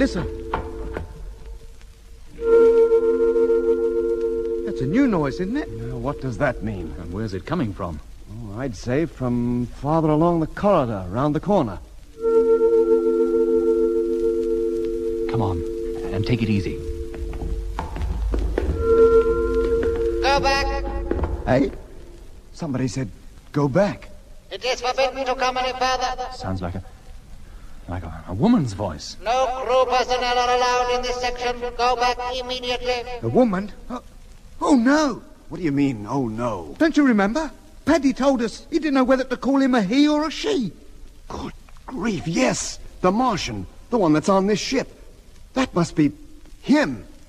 Listen. That's a new noise, isn't it? Now, what does that mean? And where's it coming from? Oh, I'd say from farther along the corridor, round the corner. Come on, and take it easy. Go back. Hey? Somebody said, go back. It is forbidden to come any further. Sounds like a woman's voice. No crew personnel are allowed in this section. Go back immediately. A woman? Oh, no. What do you mean, oh no? Don't you remember? Paddy told us he didn't know whether to call him a he or a she. Good grief, yes. The Martian. The one that's on this ship. That must be him.